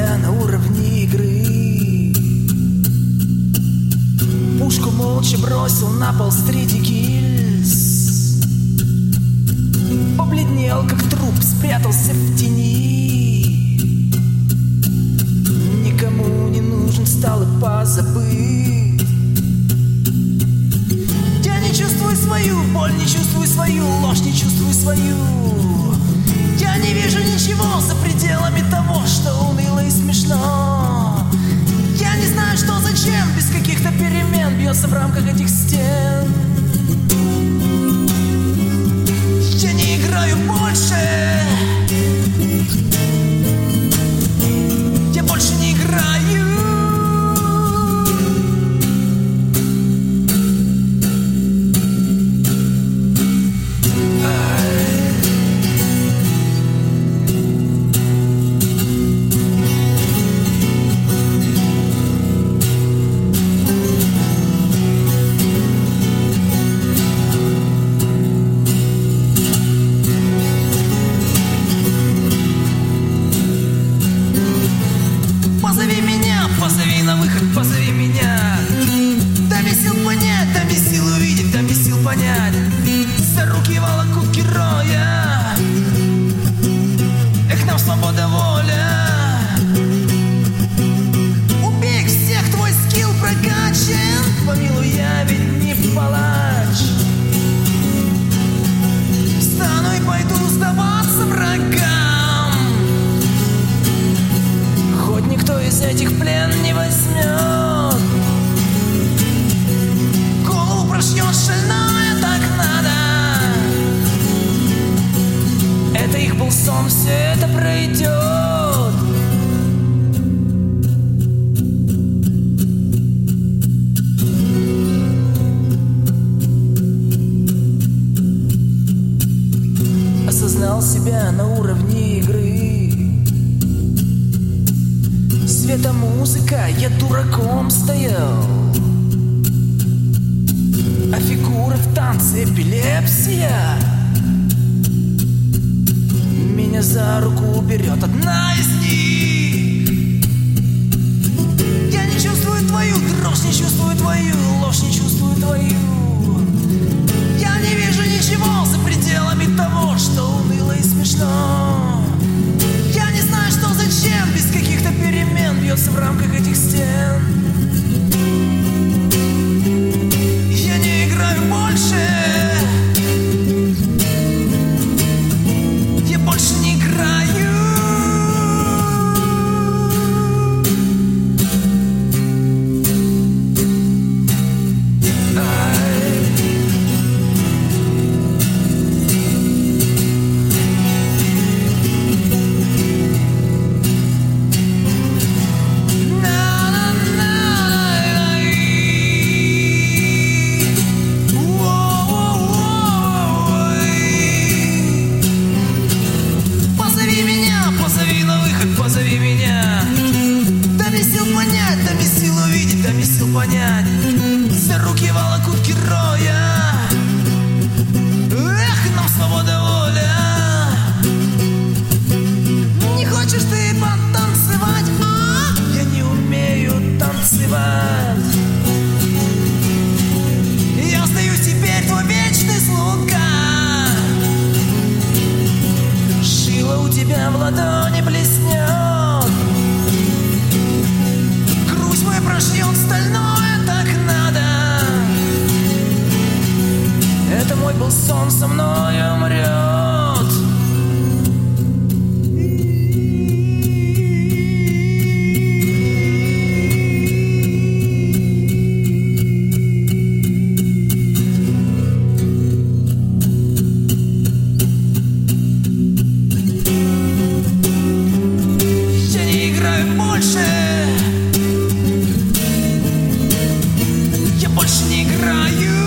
себя на уровне игры. Пушку молча бросил на пол Стрити Киллс. Побледнел, как труп, спрятался в тени. Никому не нужен стал и позабыт. Я не чувствую свою боль, не чувствую свою ложь, не чувствую свою. Я не вижу ничего за пределами того, что уныло и смешно. Я не знаю, что зачем, без каких-то перемен бьется в рамках этих стен. Я не играю больше. Я больше не играю. Позови на выход, позови меня. Дай мне сил понять, дай мне сил увидеть, дай мне сил понять. За руки волокут героя. Эх, нам свобода, воля. Убей их всех, твой скилл прокачан. Помилуй, я ведь не палач. Встану и пойду сдаваться врагам. Хоть никто из этих плен не возьмет. Голову прошьет шальное, так надо. Это их был сон, все это пройдет. Осознал себя на уровне игры. Света музыка, я дураком стоял. А фигуры в танце эпилепсия. Меня за руку берет одна из них. Я не чувствую твою дрожь, не чувствую твою ложь, не чувствую твою. Я не вижу ничего за пределами того, что уныло и смешно. Я не знаю, что зачем, без каких-то перемен бьется в рамках этих стен. Я не играю больше. Я больше не играю. Позови меня. Дай мне сил понять, дай мне сил увидеть, дай мне сил понять. За руки волокут героя. Эх, нам свобода, воля. Не хочешь ты потанцевать? Я не умею танцевать. Я остаюсь теперь твой вечный слуга. Шило у тебя в ладони блеснет. Грудь моя прошьет стальное, так надо. Это мой был сон, со мной умрет. Я больше не играю.